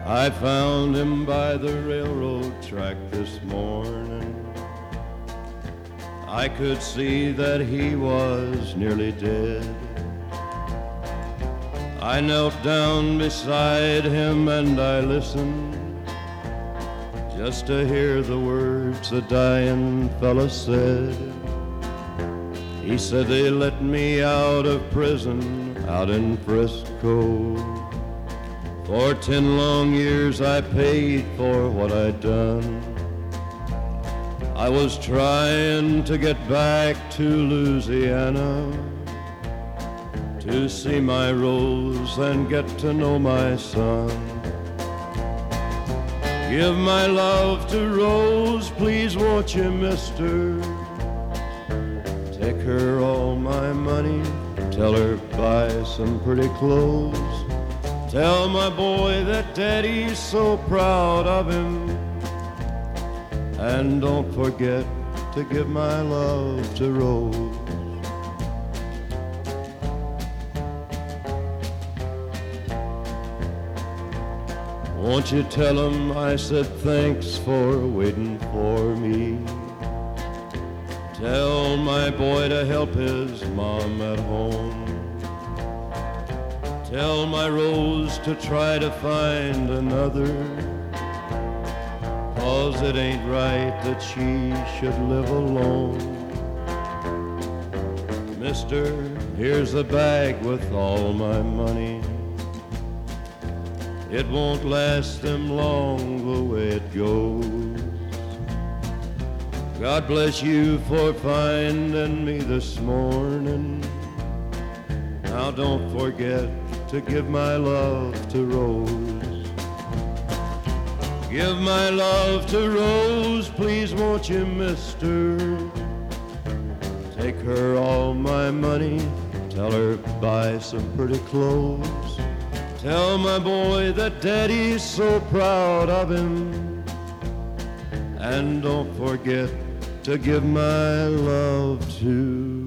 I found him by the railroad track this morning. I could see that he was nearly dead. I knelt down beside him and I listened just to hear the words the dying fella said. He said, they let me out of prison out in Frisco. For 10 long years I paid for what I'd done. I was trying to get back to Louisiana to see my Rose and get to know my son. Give my love to Rose, please won't you, mister? Take her all my money, tell her buy some pretty clothes. Tell my boy that Daddy's so proud of him. And don't forget to give my love to Rose. Won't you tell him I said thanks for waiting for me? Tell my boy to help his mom at home. Tell my Rose to try to find another, 'cause it ain't right that she should live alone. Mister, here's a bag with all my money. It won't last them long the way it goes. God bless you for finding me this morning. Now don't forget to give my love to Rose. Give my love to Rose, please won't you, mister? Take her all my money, tell her buy some pretty clothes. Tell my boy that Daddy's so proud of him. And don't forget to give my love to